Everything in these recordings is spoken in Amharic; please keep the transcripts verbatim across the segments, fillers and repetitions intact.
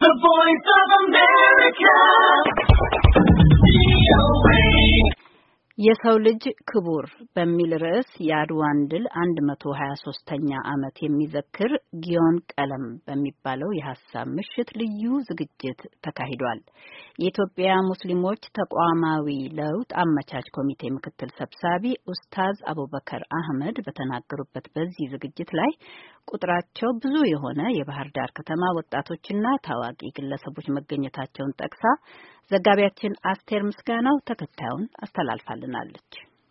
The Voice of America. የሰው ልጅ ክቡር በሚል ርዕስ የአድዋን ድል one hundred twenty-third ዓመት የሚዘክር ጊዮን ቀለም በሚባለው የሐሳብ ምሽት ልዩ ዝግጅት ተካሂዷል። የኢትዮጵያ ሙስሊሞች ተቋማዊ ለውጥ አመቻች ኮሚቴ ምክትል ሰብሳቢ ኡስታዝ አቡበከር አህመድ በተናገሩበት በዚህ ዝግጅት ላይ ቁጥራቸው ብዙ የሆነ የባህር ዳር ከተማ ወጣቶችና ታዋቂ ግለሰቦች መገኘታቸውን ጠቅሳ ዘጋቢያችን አስቴር ምስጋናው ተከታዩን አስተላልፋልናለች።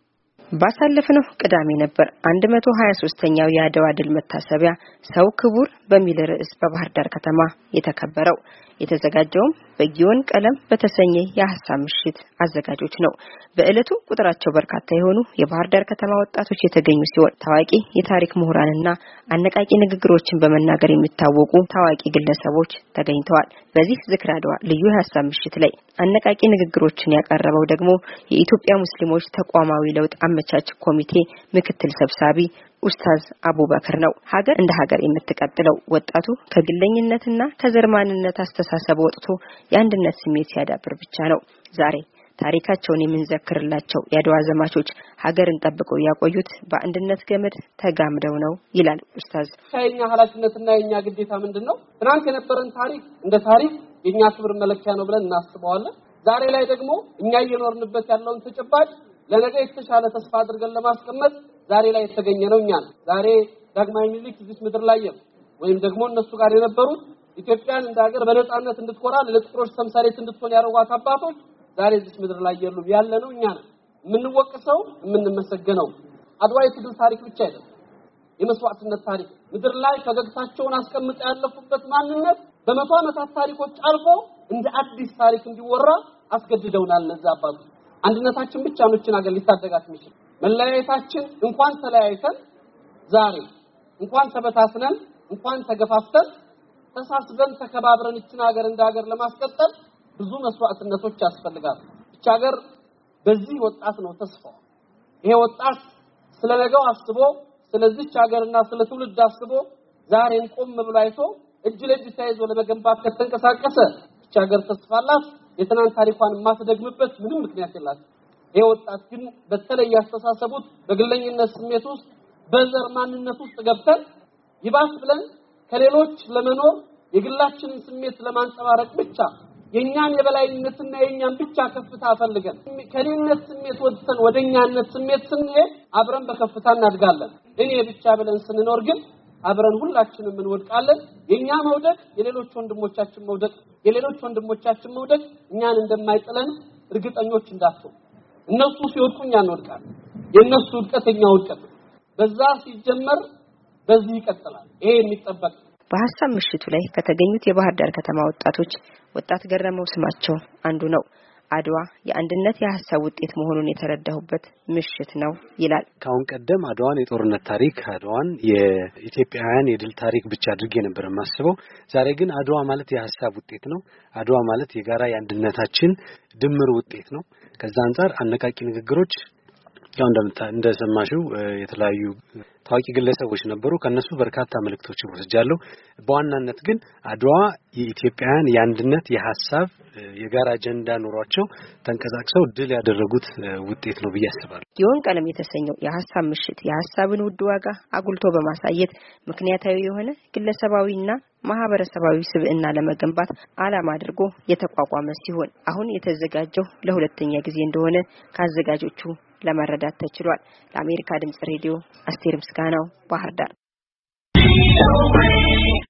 ባሳለፍነው ቅዳሜ ነበር one hundred twenty-third የአድዋ ድል መታሰቢያ ሰው ክቡር በሚል ርዕስ በባህር ዳር ከተማ የተከበረው። የተዘጋጀውም በጊዮን ቀለም በተሰኘ የሐሳብ ምሽት አዘጋጆች ነው። በእለቱ ቁጥራቸው በርካታ የሆኑ የባህር ዳር ከተማ ወጣቶች የተገኙ ሲሆን ታዋቂ የታሪክ ምሁራንና አነቃቂ ንግግሮችን በመናገር የሚታወቁ ታዋቂ ግለሰቦች ተገኝተዋል። በዚህ ዝክረ አድዋ ልዩ የሐሳብ ምሽት ላይ አነቃቂ ንግግሮችን ያቀረበው ደግሞ የኢትዮጵያ ሙስሊሞች ተቋማዊ ለውጥ አመቻች ኮሚቴ ምክትል ሰብሳቢ ኡስታዝ አቡበከር ነው። ሀገር እንደ ሀገር የምትቀጥለው ወጣቱ ከግለኝነትና ከዘርማንነት አስተሳሰብ ወጥቶ የአንድነት ስሜት ሲያዳብር ብቻ ነው። ዛሬ ታሪካቸውን የምንዘክርላቸው የአድዋ ዘማቾች ሀገርን ጠብቀው ያቆዩት በአንድነት ገመድ ተጋምደው ነው ይላል ኡስታዝ። የኛ ኃላፊነትና የኛ ግዴታ ምንድነው? ትናንት የነበረን ታሪክ እንደ ታሪክ የኛ ክብር መለኪያ ነው ብለን እናስበዋለን። ዛሬ ላይ ደግሞ እኛ እየኖርንበት ያለውን ተጨባጭ ለነገ የተሻለ ተስፋ አድርገን ለማስቀመጥ ዛሬ ላይ የተገኘ ነው። እኛ ዛሬ ዳግማዊ ምኒልክ እዚህ ምድር ላይ ወይም ደግሞ እነሱ ጋር የነበሩት ኢትዮጵያን እንደ ሀገር በነጻነት እንድትኮራ ለጥቁሮች ተምሳሌት እንድትሆን ያደረጓት አባቶች ዛሬ እዚህ ምድር ላይ ያሉ ያለ ነው። እኛ የምንወቅሰው የምንመሰገነው አድዋ የትግል ታሪክ ብቻ አይደለም፣ የመስዋዕትነት ታሪክ ምድር ላይ ፈገግታቸውን አስቀምጠው ያለፉበት ማንነት በመቶ ዓመታት ታሪኮች አልፎ እንደ አዲስ ታሪክ እንዲወራ አስገድደውናል። እነዛ አባቶች አንድነታችን ብቻ ነው እቺን ሀገር ሊታደጋት የሚችል። መለያየታችን እንኳን ተለያይተን ዛሬ እንኳን ተበታትነን እንኳን ተገፋፍተን ተሳስበን ተከባብረን እቺን ሀገር እንደ ሀገር ለማስቀጠል ብዙ መስዋዕትነቶች ያስፈልጋሉ። እቺ ሀገር በዚህ ወጣት ነው ተስፋው። ይሄ ወጣት ስለነገው አስቦ ስለዚህች ሀገርና ስለ ትውልድ አስቦ ዛሬን ቆም ብሎ አይቶ እጅ ለእጅ ተያይዞ ለመገንባት ከተንቀሳቀሰ እቺ ሀገር ተስፋላት የትናንት ታሪኳን ማስደግምበት ምንም ምክንያት የላትም። ይሄ ወጣት ግን በተለይ ያስተሳሰቡት በግለኝነት ስሜት ውስጥ በዘር ማንነት ውስጥ ገብተን ይባስ ብለን ከሌሎች ለመኖር የግላችንን ስሜት ለማንጸባረቅ ብቻ የኛን የበላይነትና የኛን ብቻ ከፍታ ፈልገን ከኔነት ስሜት ወጥተን ወደኛነት ስሜት ስንሄድ አብረን በከፍታ እናድጋለን። እኔ ብቻ ብለን ስንኖር ግን አብረን ሁላችንም እንወድቃለን። የኛ መውደቅ የሌሎች ወንድሞቻችን መውደቅ የሌሎች ወንድሞቻችን መውደቅ እኛን እንደማይጥለን እርግጠኞች እንዳትሆኑ። እነሱ ሲወድቁ እኛ እንወድቃለን። የነሱ ውድቀት እኛ ውድቀት በዛ ሲጀመር በዚህ ይቀጥላል። ይሄ የሚጠበቅ በሐሳብ ምሽቱ ላይ ከተገኙት የባህር ዳር ከተማ ወጣቶች ወጣት ገረመው ስማቸው አንዱ ነው። አድዋ የአንድነት የሐሳብ ውጤት መሆኑን የተረዳሁበት ምሽት ነው ይላል። ካሁን ቀደም አድዋን የጦርነት ታሪክ አድዋን የኢትዮጵያውያን የድል ታሪክ ብቻ አድርጌ ነበር ማስበው። ዛሬ ግን አድዋ ማለት የሐሳብ ውጤት ነው። አድዋ ማለት የጋራ የአንድነታችን ድምር ውጤት ነው። ከዛ አንፃር አነቃቂ ንግግሮች ያው እንደምታ እንደሰማሽው የተለያዩ ታዋቂ ግለሰቦች ነበሩ። ከነሱ በርካታ መልእክቶችን ወስጃለሁ። በዋናነት ግን አድዋ የኢትዮጵያውያን የአንድነት የሐሳብ የጋራ አጀንዳ ኖሯቸው ተንቀሳቅሰው ድል ያደረጉት ውጤት ነው ብዬ አስባለሁ። ጊዮን ቀለም የተሰኘው የሐሳብ ምሽት የሐሳብን ውድ ዋጋ አጉልቶ በማሳየት ምክንያታዊ የሆነ ግለሰባዊና ማህበረሰባዊ ስብዕና ለመገንባት ዓላማ አድርጎ የተቋቋመ ሲሆን አሁን የተዘጋጀው ለሁለተኛ ጊዜ እንደሆነ ካዘጋጆቹ ለመረዳት ተችሏል። ለአሜሪካ ድምጽ ሬዲዮ አስቴር ምስጋናው ባህር ዳር።